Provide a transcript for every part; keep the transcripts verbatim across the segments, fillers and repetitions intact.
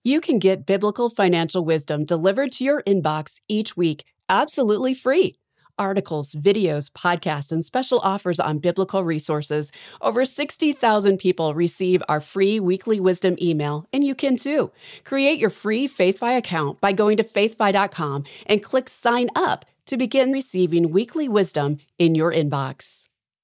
You can get biblical financial wisdom delivered to your inbox each week, absolutely free. Articles, videos, podcasts, and special offers on biblical resources. Over sixty thousand people receive our free weekly wisdom email, and you can too. Create your free FaithFi account by going to faithfi dot com and click Sign Up to begin receiving weekly wisdom in your inbox.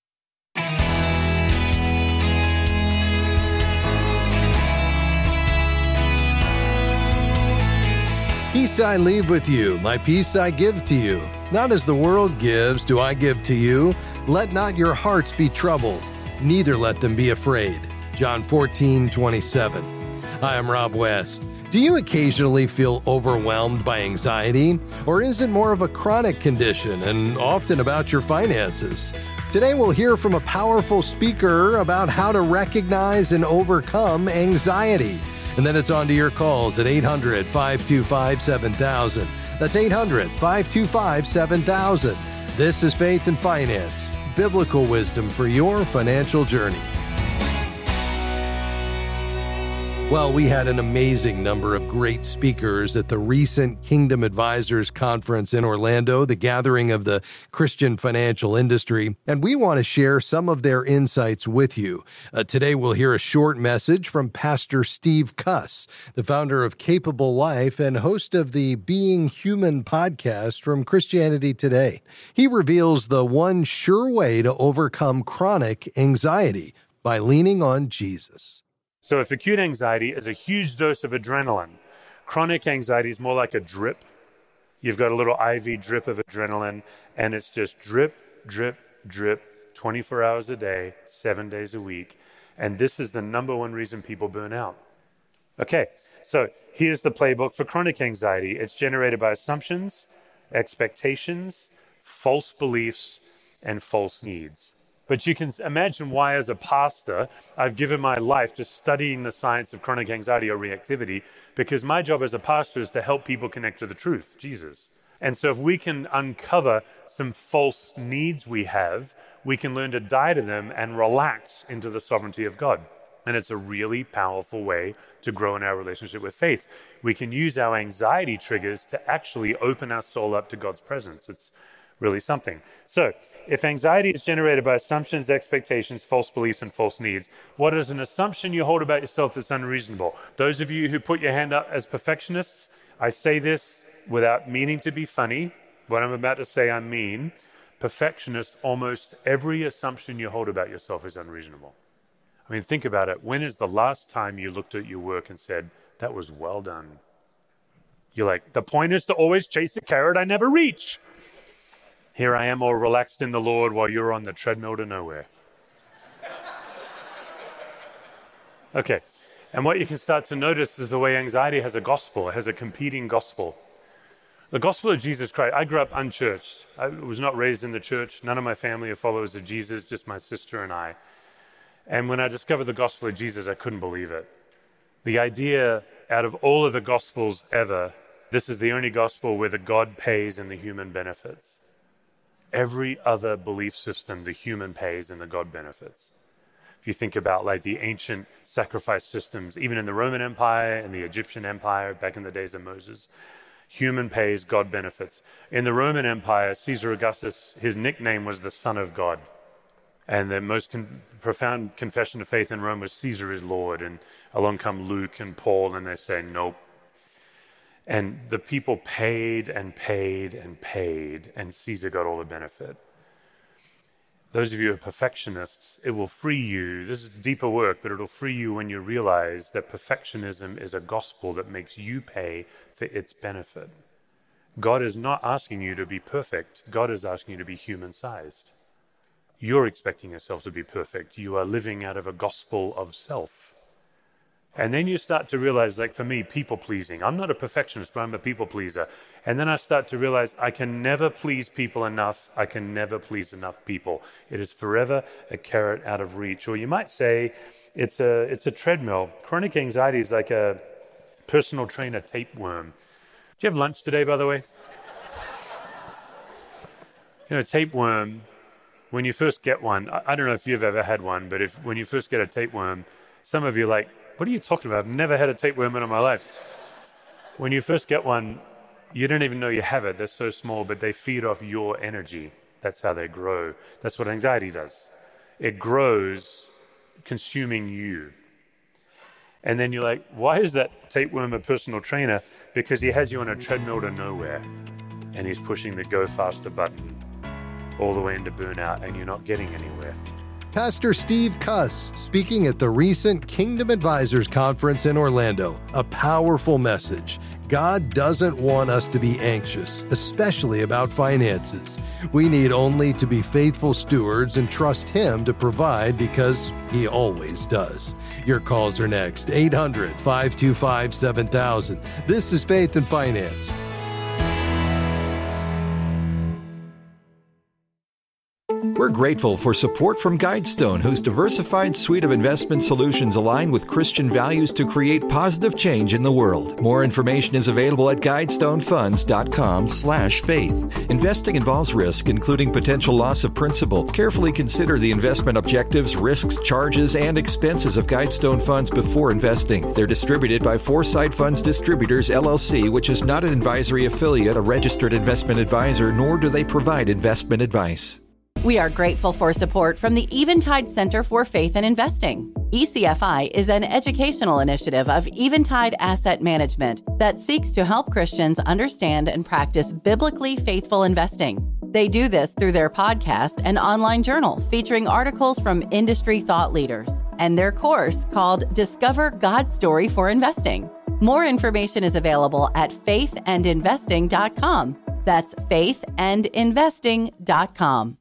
Peace I leave with you, my peace I give to you. Not as the world gives, do I give to you. Let not your hearts be troubled, neither let them be afraid. John fourteen twenty-seven. Hi, I'm Rob West. Do you occasionally feel overwhelmed by anxiety? Or is it more of a chronic condition and often about your finances? Today we'll hear from a powerful speaker about how to recognize and overcome anxiety. And then it's on to your calls at eight hundred, five two five, seven thousand. That's eight hundred, five two five, seven thousand. This is Faith and Finance, biblical wisdom for your financial journey. Well, we had an amazing number of great speakers at the recent Kingdom Advisors Conference in Orlando, the gathering of the Christian financial industry, and we want to share some of their insights with you. Uh, today, we'll hear a short message from Pastor Steve Cuss, the founder of Capable Life and host of the Being Human podcast from Christianity Today. He reveals the one sure way to overcome chronic anxiety by leaning on Jesus. So if acute anxiety is a huge dose of adrenaline, chronic anxiety is more like a drip. You've got a little I V drip of adrenaline, and it's just drip, drip, drip, twenty-four hours a day, seven days a week. And this is the number one reason people burn out. Okay, so here's the playbook for chronic anxiety. It's generated by assumptions, expectations, false beliefs, and false needs. But you can imagine why, as a pastor, I've given my life to studying the science of chronic anxiety or reactivity, because my job as a pastor is to help people connect to the truth, Jesus. And so if we can uncover some false needs we have, we can learn to die to them and relax into the sovereignty of God. And it's a really powerful way to grow in our relationship with faith. We can use our anxiety triggers to actually open our soul up to God's presence. It's really something. So if anxiety is generated by assumptions, expectations, false beliefs, and false needs, what is an assumption you hold about yourself that's unreasonable? Those of you who put your hand up as perfectionists, I say this without meaning to be funny. What I'm about to say, I mean. Perfectionist, almost every assumption you hold about yourself is unreasonable. I mean, think about it. When is the last time you looked at your work and said, that was well done? You're like, the point is to always chase a carrot I never reach. Here I am all relaxed in the Lord while you're on the treadmill to nowhere. Okay, and what you can start to notice is the way anxiety has a gospel. It has a competing gospel. The gospel of Jesus Christ. I grew up unchurched. I was not raised in the church. None of my family are followers of Jesus, just my sister and I. And when I discovered the gospel of Jesus, I couldn't believe it. The idea, out of all of the gospels ever, this is the only gospel where the God pays and the human benefits. Every other belief system, the human pays and the God benefits. If you think about like the ancient sacrifice systems, even in the Roman Empire and the Egyptian Empire back in the days of Moses, human pays, God benefits. In the Roman Empire, Caesar Augustus, his nickname was the Son of God. And the most con- profound confession of faith in Rome was Caesar is Lord. And along come Luke and Paul, and they say, nope. And the people paid and paid and paid, and Caesar got all the benefit. Those of you who are perfectionists, it will free you. This is deeper work, but it'll free you when you realize that perfectionism is a gospel that makes you pay for its benefit. God is not asking you to be perfect. God is asking you to be human-sized. You're expecting yourself to be perfect. You are living out of a gospel of self. And then you start to realize, like for me, people-pleasing. I'm not a perfectionist, but I'm a people-pleaser. And then I start to realize I can never please people enough. I can never please enough people. It is forever a carrot out of reach. Or you might say it's a it's a treadmill. Chronic anxiety is like a personal trainer tapeworm. Did you have lunch today, by the way? You know, tapeworm, when you first get one, I, I don't know if you've ever had one, but if when you first get a tapeworm, some of you are like, what are you talking about? I've never had a tapeworm in my life. When you first get one, you don't even know you have it. They're so small, but they feed off your energy. That's how they grow. That's what anxiety does. It grows consuming you. And then you're like, why is that tapeworm a personal trainer? Because he has you on a treadmill to nowhere. And he's pushing the go faster button all the way into burnout, and you're not getting anywhere. Pastor Steve Cuss speaking at the recent Kingdom Advisors Conference in Orlando. A powerful message. God doesn't want us to be anxious, especially about finances. We need only to be faithful stewards and trust Him to provide because He always does. Your calls are next. eight hundred, five two five, seven thousand. This is Faith and Finance. We're grateful for support from Guidestone, whose diversified suite of investment solutions align with Christian values to create positive change in the world. More information is available at guidestonefunds.com slash faith. Investing involves risk, including potential loss of principal. Carefully consider the investment objectives, risks, charges, and expenses of Guidestone Funds before investing. They're distributed by Foresight Funds Distributors, L L C, which is not an advisory affiliate, a registered investment advisor, nor do they provide investment advice. We are grateful for support from the Eventide Center for Faith and Investing. E C F I is an educational initiative of Eventide Asset Management that seeks to help Christians understand and practice biblically faithful investing. They do this through their podcast and online journal featuring articles from industry thought leaders and their course called Discover God's Story for Investing. More information is available at faith and investing dot com. That's faith and investing dot com.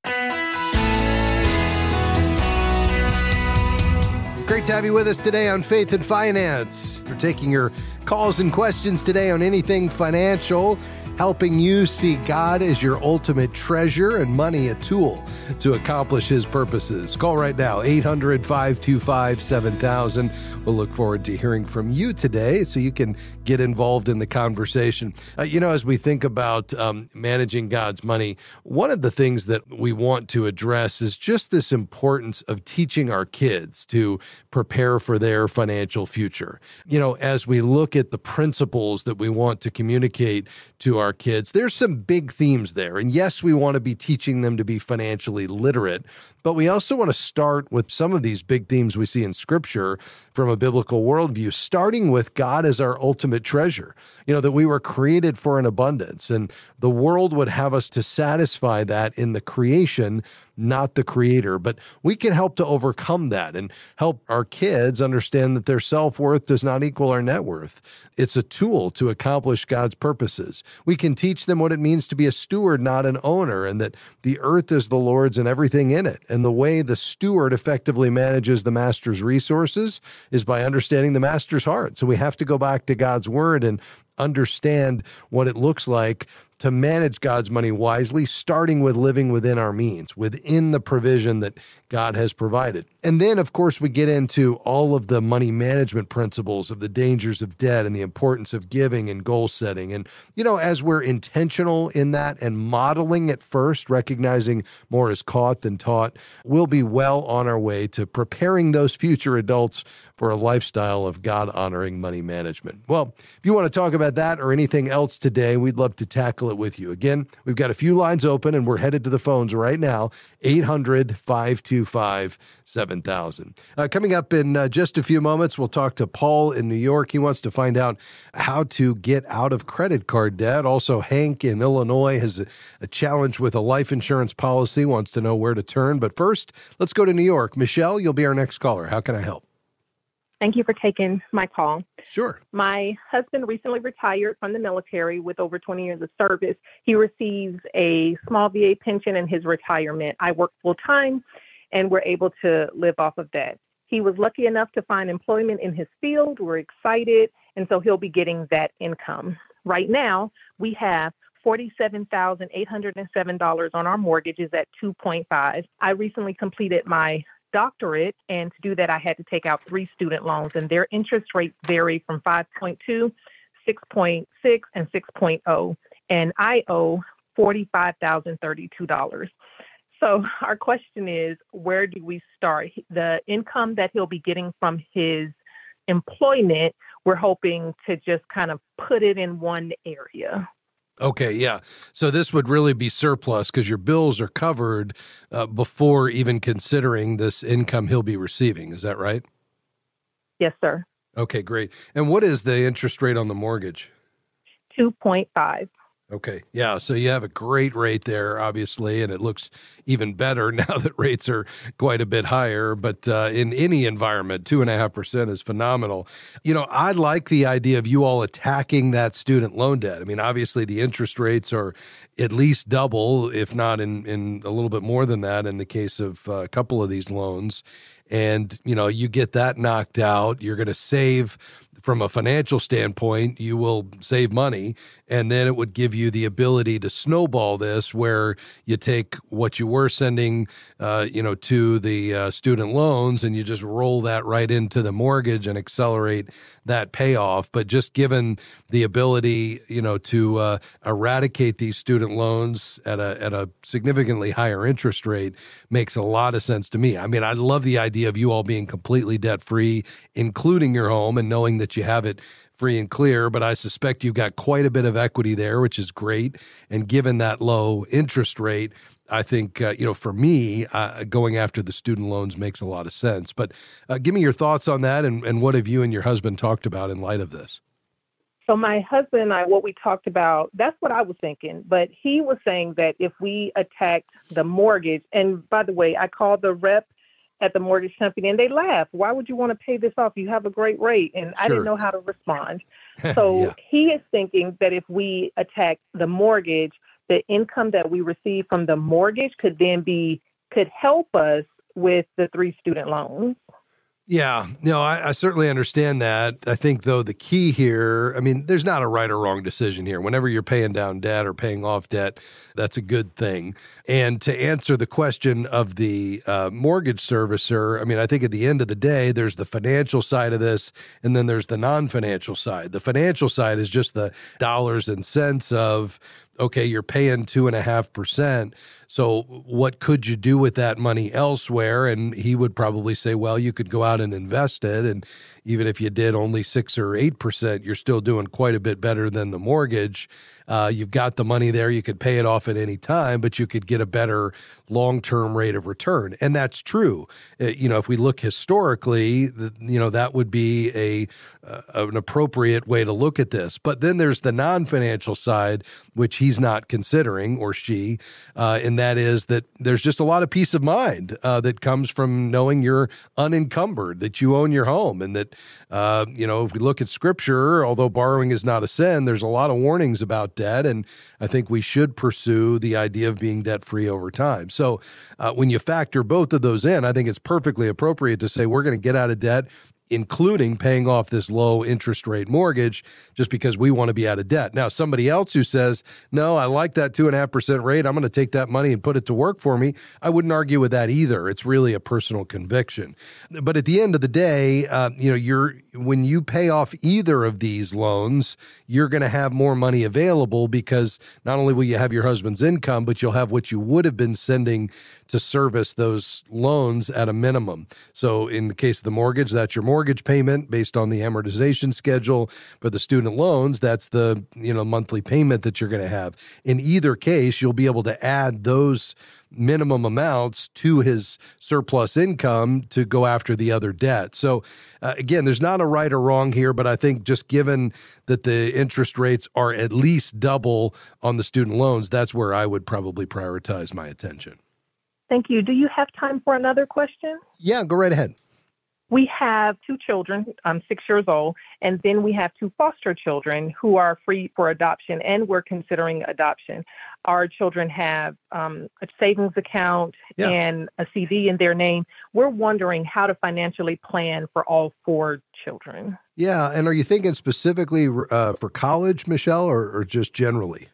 Great to have you with us today on Faith and Finance. We're taking your calls and questions today on anything financial, helping you see God as your ultimate treasure and money a tool to accomplish His purposes. Call right now, eight hundred, five two five, seven thousand. We'll look forward to hearing from you today so you can get involved in the conversation. Uh, you know, as we think about um, managing God's money, one of the things that we want to address is just this importance of teaching our kids to prepare for their financial future. You know, as we look at the principles that we want to communicate to our kids, there's some big themes there. And yes, we want to be teaching them to be financially literate, but we also want to start with some of these big themes we see in Scripture from a biblical worldview, starting with God as our ultimate treasure. You know, that we were created for an abundance, and the world would have us to satisfy that in the creation, not the creator. But we can help to overcome that and help our kids understand that their self-worth does not equal our net worth. It's a tool to accomplish God's purposes. We can teach them what it means to be a steward, not an owner, and that the earth is the Lord's and everything in it. And the way the steward effectively manages the master's resources is by understanding the master's heart. So we have to go back to God's word and understand what it looks like to manage God's money wisely, starting with living within our means, within the provision that God has provided. And then, of course, we get into all of the money management principles of the dangers of debt and the importance of giving and goal setting. And, you know, as we're intentional in that and modeling it first, recognizing more is caught than taught, we'll be well on our way to preparing those future adults for a lifestyle of God-honoring money management. Well, if you want to talk about that or anything else today, we'd love to tackle it with you. Again, we've got a few lines open and we're headed to the phones right now, eight hundred, five two five, seven thousand. Uh, coming up in uh, just a few moments, we'll talk to Paul in New York. He wants to find out how to get out of credit card debt. Also, Hank in Illinois has a, a challenge with a life insurance policy, wants to know where to turn. But first, let's go to New York. Michelle, you'll be our next caller. How can I help? Thank you for taking my call. Sure. My husband recently retired from the military with over twenty years of service. He receives a small V A pension in his retirement. I work full time and we're able to live off of that. He was lucky enough to find employment in his field. We're excited. And so he'll be getting that income. Right now, we have forty-seven thousand eight hundred seven dollars on our mortgages at two point five. I recently completed my doctorate, and to do that, I had to take out three student loans, and their interest rates vary from five point two, six point six, and six point oh, and I owe forty-five thousand thirty-two dollars. So our question is, where do we start? The income that he'll be getting from his employment we're hoping to just kind of put it in one area. Okay, yeah. So this would really be surplus because your bills are covered uh, before even considering this income he'll be receiving. Is that right? Yes, sir. Okay, great. And what is the interest rate on the mortgage? two point five. Okay. Yeah. So you have a great rate there, obviously, and it looks even better now that rates are quite a bit higher. But uh, in any environment, two and a half percent is phenomenal. You know, I like the idea of you all attacking that student loan debt. I mean, obviously the interest rates are at least double, if not in, in a little bit more than that in the case of uh, a couple of these loans. And, you know, you get that knocked out, you're going to save from a financial standpoint, you will save money, and then it would give you the ability to snowball this where you take what you were sending, uh, you know, to the uh, student loans and you just roll that right into the mortgage and accelerate that payoff. But just given the ability, you know, to uh, eradicate these student loans at a at a significantly higher interest rate makes a lot of sense to me. I mean, I love the idea of you all being completely debt-free, including your home, and knowing that you have it free and clear, but I suspect you've got quite a bit of equity there, which is great. And given that low interest rate, I think, uh, you know, for me, uh, going after the student loans makes a lot of sense. But uh, give me your thoughts on that, and, and what have you and your husband talked about in light of this? So my husband and I, what we talked about, that's what I was thinking. But he was saying that if we attacked the mortgage, and by the way, I called the rep at the mortgage company and they laughed. Why would you want to pay this off? You have a great rate. And I Sure. didn't know how to respond. So Yeah. he is thinking that if we attack the mortgage, the income that we receive from the mortgage could then be, could help us with the three student loans. Yeah, no, I, I certainly understand that. I think, though, the key here, I mean, there's not a right or wrong decision here. Whenever you're paying down debt or paying off debt, that's a good thing. And to answer the question of the uh, mortgage servicer, I mean, I think at the end of the day, there's the financial side of this, and then there's the non-financial side. The financial side is just the dollars and cents of, okay, you're paying two and a half percent. So what could you do with that money elsewhere? And he would probably say, well, you could go out and invest it. And even if you did only six or eight percent, you're still doing quite a bit better than the mortgage. Uh, you've got the money there. You could pay it off at any time, but you could get a better long-term rate of return. And that's true. Uh, you know, if we look historically, the, you know, that would be a uh, an appropriate way to look at this. But then there's the non-financial side, which he's not considering, or she, uh, and that is that there's just a lot of peace of mind uh, that comes from knowing you're unencumbered, that you own your home, and that, uh, you know, if we look at Scripture, although borrowing is not a sin, there's a lot of warnings about debt, and I think we should pursue the idea of being debt-free over time. So uh, when you factor both of those in, I think it's perfectly appropriate to say we're going to get out of debt, including paying off this low interest rate mortgage, just because we want to be out of debt. Now, somebody else who says, no, I like that two and a half percent rate, I'm going to take that money and put it to work for me, I wouldn't argue with that either. It's really a personal conviction. But at the end of the day, uh, you know, you're when you pay off either of these loans, you're going to have more money available because not only will you have your husband's income, but you'll have what you would have been sending to service those loans at a minimum. So in the case of the mortgage, that's your mortgage payment based on the amortization schedule. For the student loans, that's the, you know, monthly payment that you're going to have. In either case, you'll be able to add those minimum amounts to his surplus income to go after the other debt. So uh, again, there's not a right or wrong here, but I think just given that the interest rates are at least double on the student loans, that's where I would probably prioritize my attention. Thank you. Do you have time for another question? Yeah, go right ahead. We have two children, I'm six years old, and then we have two foster children who are free for adoption, and we're considering adoption. Our children have um, a savings account Yeah. and a C D in their name. We're wondering how to financially plan for all four children. Yeah, and are you thinking specifically uh, for college, Michelle, or, or just generally?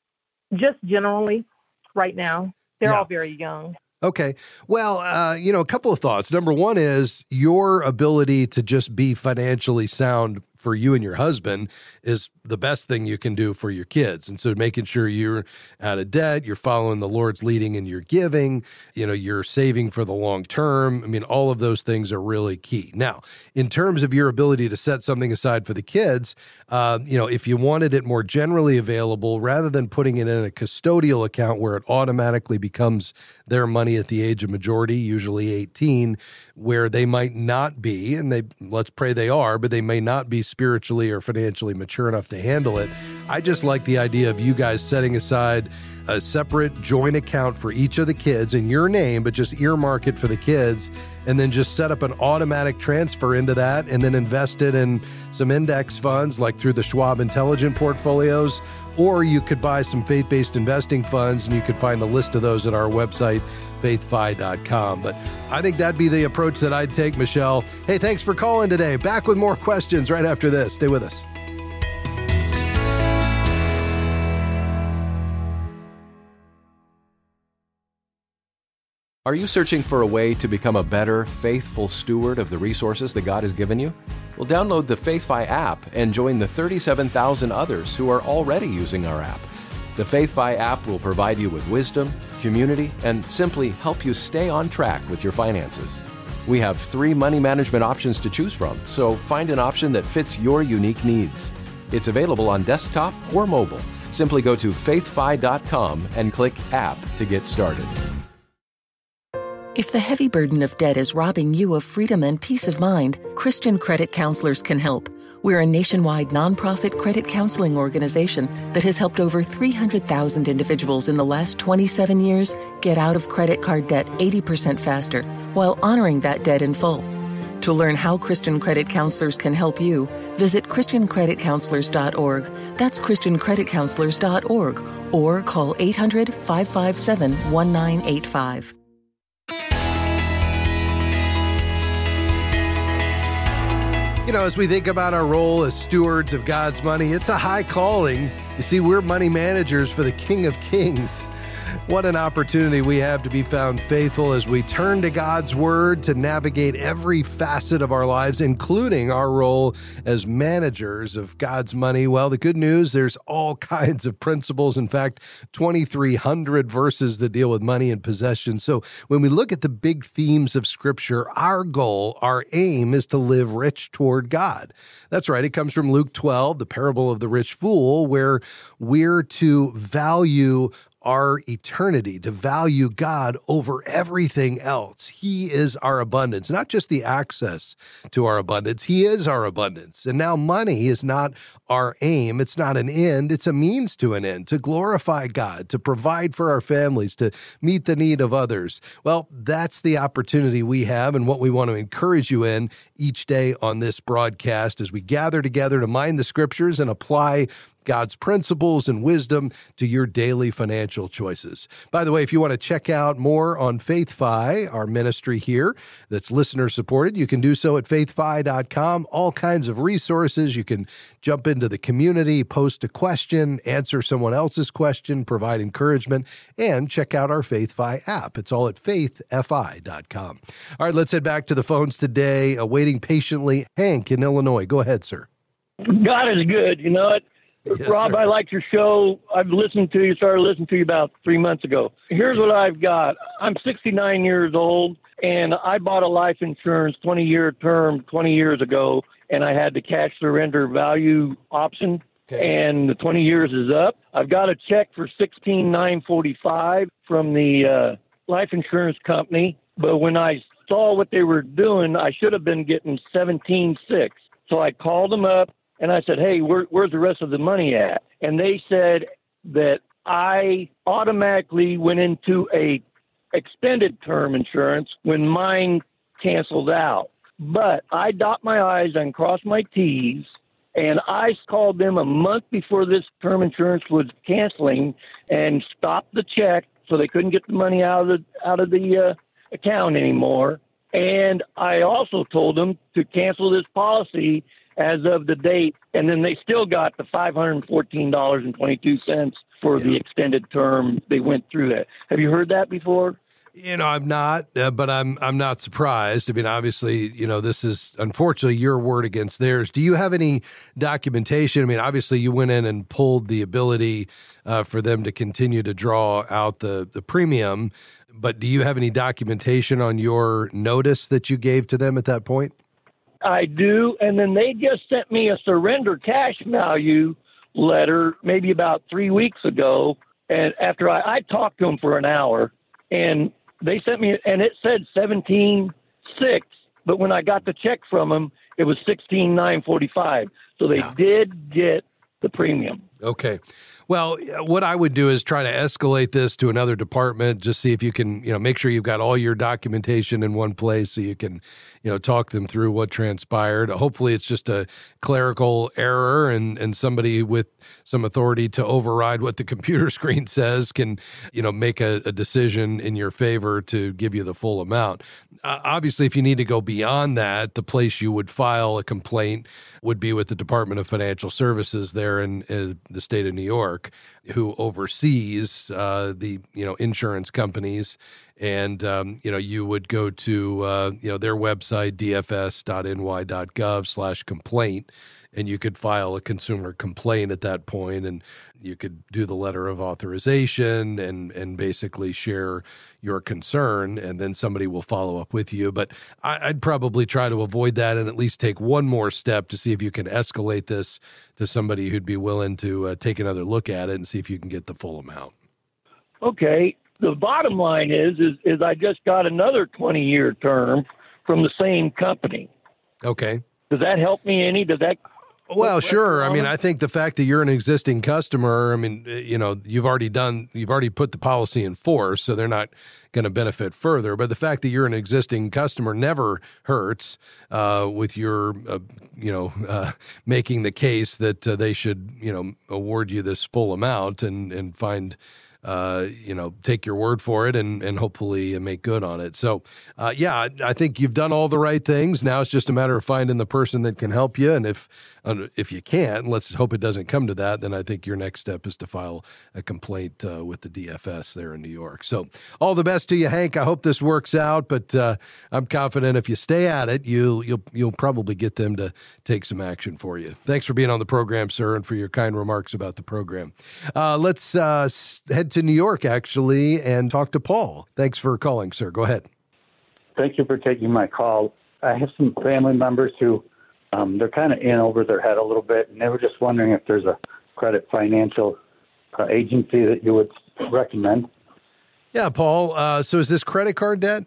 Just generally, right now, they're Yeah. all very young. Okay. Well, uh, you know, a couple of thoughts. Number one is your ability to just be financially sound for you and your husband is the best thing you can do for your kids. And so making sure you're out of debt, you're following the Lord's leading in your giving, you know, you're saving for the long term. I mean, all of those things are really key. Now, in terms of your ability to set something aside for the kids, uh, you know, if you wanted it more generally available, rather than putting it in a custodial account where it automatically becomes their money at the age of majority, usually eighteen, where they might not be, and they let's pray they are, but they may not be spiritually or financially mature enough to handle it. I just like the idea of you guys setting aside a separate joint account for each of the kids in your name, but just earmark it for the kids, and then just set up an automatic transfer into that, and then invest it in some index funds like through the Schwab Intelligent Portfolios, or you could buy some faith-based investing funds, and you could find a list of those at our website, faith fi dot com. But I think that'd be the approach that I'd take, Michelle. Hey, thanks for calling today. Back with more questions right after this. Stay with us. Are you searching for a way to become a better, faithful steward of the resources that God has given you? Well, download the FaithFi app and join the thirty-seven thousand others who are already using our app. The FaithFi app will provide you with wisdom, community, and simply help you stay on track with your finances. We have three money management options to choose from, so find an option that fits your unique needs. It's available on desktop or mobile. Simply go to faith fi dot com and click App to get started. If the heavy burden of debt is robbing you of freedom and peace of mind, Christian Credit Counselors can help. We're a nationwide nonprofit credit counseling organization that has helped over three hundred thousand individuals in the last twenty-seven years get out of credit card debt eighty percent faster while honoring that debt in full. To learn how Christian Credit Counselors can help you, visit christian credit counselors dot org. That's christian credit counselors dot org, or call eight hundred, five five seven, one nine eight five. You know, as we think about our role as stewards of God's money, it's a high calling. You see, we're money managers for the King of Kings. What an opportunity we have to be found faithful as we turn to God's Word to navigate every facet of our lives, including our role as managers of God's money. Well, the good news, there's all kinds of principles. In fact, twenty-three hundred verses that deal with money and possession. So when we look at the big themes of Scripture, our goal, our aim is to live rich toward God. That's right. It comes from Luke twelve, the parable of the rich fool, where we're to value our eternity, to value God over everything else. He is our abundance, not just the access to our abundance. He is our abundance. And now money is not our aim. It's not an end. It's a means to an end, to glorify God, to provide for our families, to meet the need of others. Well, that's the opportunity we have and what we want to encourage you in each day on this broadcast as we gather together to mine the Scriptures and apply God's principles and wisdom to your daily financial choices. By the way, if you want to check out more on FaithFi, our ministry here that's listener-supported, you can do so at faith fi dot com. All kinds of resources. You can jump into the community, post a question, answer someone else's question, provide encouragement, and check out our FaithFi app. It's all at faith fi dot com. All right, let's head back to the phones today. Awaiting patiently, Hank in Illinois. Go ahead, sir. God is good. You know it. Yes, Rob, sir. I like your show. I've listened to you, started listening to you about three months ago. Here's what I've got. I'm sixty-nine years old, and I bought a life insurance twenty-year term twenty years ago, and I had the cash surrender value option, okay. And the twenty years is up. I've got a check for sixteen thousand nine hundred forty-five dollars from the uh, life insurance company, but when I saw what they were doing, I should have been getting seventeen thousand six hundred dollars. So I called them up. And I said, hey, where, where's the rest of the money at? And they said that I automatically went into a extended term insurance when mine canceled out. But I dot my I's and cross my T's, and I called them a month before this term insurance was canceling and stopped the check so they couldn't get the money out of the, out of the uh, account anymore. And I also told them to cancel this policy as of the date, and then they still got the five hundred fourteen dollars and twenty-two cents for yeah. the extended term. They went through that. Have you heard that before? You know, I'm not, uh, but I'm I'm not surprised. I mean, obviously, you know, this is unfortunately your word against theirs. Do you have any documentation? I mean, obviously, you went in and pulled the ability uh, for them to continue to draw out the the premium, but do you have any documentation on your notice that you gave to them at that point? I do, and then they just sent me a surrender cash value letter maybe about three weeks ago, and after I, I talked to them for an hour, and they sent me, and it said seventeen six, but when I got the check from them, it was sixteen nine forty-five. So they yeah. did get the premium. Okay. Well, what I would do is try to escalate this to another department, just see if you can, you know, make sure you've got all your documentation in one place so you can, you know, talk them through what transpired. Hopefully it's just a clerical error and, and somebody with some authority to override what the computer screen says can, you know, make a, a decision in your favor to give you the full amount. Uh, obviously, if you need to go beyond that, the place you would file a complaint would be with the Department of Financial Services there in, in the state of New York, who oversees uh, the you know insurance companies, and um, you know you would go to uh, you know their website d f s dot n y dot gov slash complaint, and you could file a consumer complaint at that point, and you could do the letter of authorization and and basically share your concern, and then somebody will follow up with you. But I, I'd probably try to avoid that and at least take one more step to see if you can escalate this to somebody who'd be willing to uh, take another look at it and see if you can get the full amount. Okay. The bottom line is, is, is I just got another twenty-year term from the same company. Okay. Does that help me any? Does that... Well, sure. I mean, I think the fact that you're an existing customer, I mean, you know, you've already done, you've already put the policy in force, so they're not going to benefit further. But the fact that you're an existing customer never hurts uh, with your, uh, you know, uh, making the case that uh, they should, you know, award you this full amount and, and find, uh, you know, take your word for it and, and hopefully make good on it. So, uh, yeah, I, I think you've done all the right things. Now it's just a matter of finding the person that can help you. And if, uh, if you can't, let's hope it doesn't come to that, then I think your next step is to file a complaint uh, with the D F S there in New York. So all the best to you, Hank. I hope this works out, but uh, I'm confident if you stay at it, you'll, you'll, you'll probably get them to take some action for you. Thanks for being on the program, sir, and for your kind remarks about the program. Uh, let's uh, head to New York, actually, and talk to Paul. Thanks for calling, sir. Go ahead. Thank you for taking my call. I have some family members who um, they're kind of in over their head a little bit, and they were just wondering if there's a credit financial uh, agency that you would recommend. Yeah, Paul. Uh, so is this credit card debt?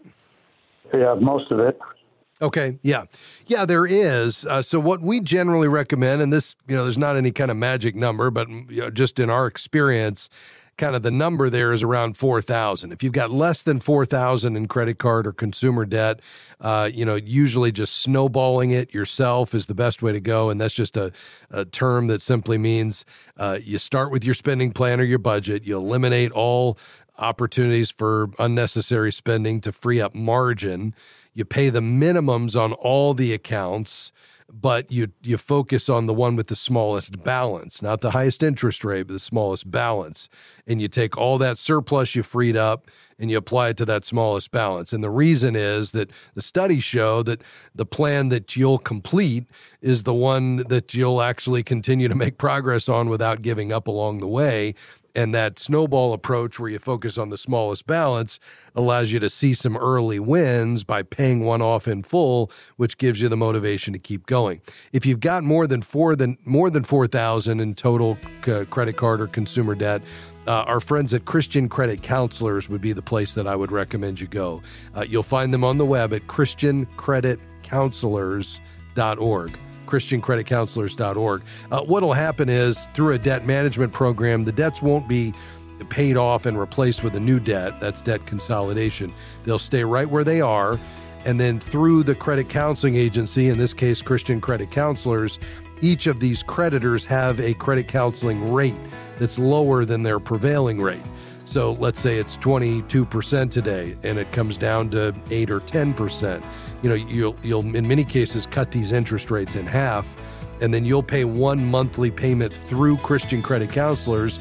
Yeah, most of it. Okay. Yeah. Yeah, there is. Uh, so what we generally recommend, and this, you know, there's not any kind of magic number, but you know, just in our experience, kind of the number there is around four thousand. If you've got less than four thousand in credit card or consumer debt, uh, you know, usually just snowballing it yourself is the best way to go. And that's just a, a term that simply means uh, you start with your spending plan or your budget. You eliminate all opportunities for unnecessary spending to free up margin. You pay the minimums on all the accounts, but you you focus on the one with the smallest balance, not the highest interest rate, but the smallest balance. And you take all that surplus you freed up and you apply it to that smallest balance. And the reason is that the studies show that the plan that you'll complete is the one that you'll actually continue to make progress on without giving up along the way. And that snowball approach where you focus on the smallest balance allows you to see some early wins by paying one off in full, which gives you the motivation to keep going. If you've got more than four than more than four thousand in total c- credit card or consumer debt, uh, our friends at Christian Credit Counselors would be the place that I would recommend you go. Uh, you'll find them on the web at christian credit counselors dot org. christian credit counselors dot org. Uh, what'll happen is through a debt management program, the debts won't be paid off and replaced with a new debt. That's debt consolidation. They'll stay right where they are. And then through the credit counseling agency, in this case, Christian Credit Counselors, each of these creditors have a credit counseling rate that's lower than their prevailing rate. So let's say it's twenty-two percent today, and it comes down to eight or ten percent. You know, you'll, you'll in many cases cut these interest rates in half, and then you'll pay one monthly payment through Christian Credit Counselors.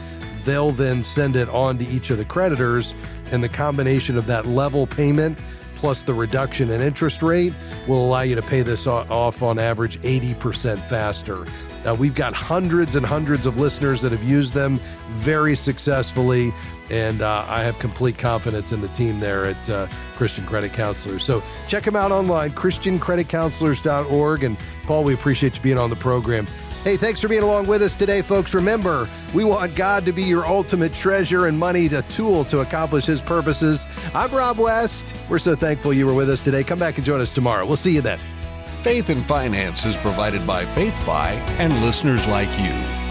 they'll then send it on to each of the creditors, and the combination of that level payment plus the reduction in interest rate will allow you to pay this off on average eighty percent faster. Now, we've got hundreds and hundreds of listeners that have used them very successfully, and uh, I have complete confidence in the team there at uh, Christian Credit Counselors. So check them out online, christian credit counselors dot org. And Paul, we appreciate you being on the program. Hey, thanks for being along with us today, folks. Remember, we want God to be your ultimate treasure and money a tool to accomplish his purposes. I'm Rob West. We're so thankful you were with us today. Come back and join us tomorrow. We'll see you then. Faith and Finance is provided by FaithFi and listeners like you.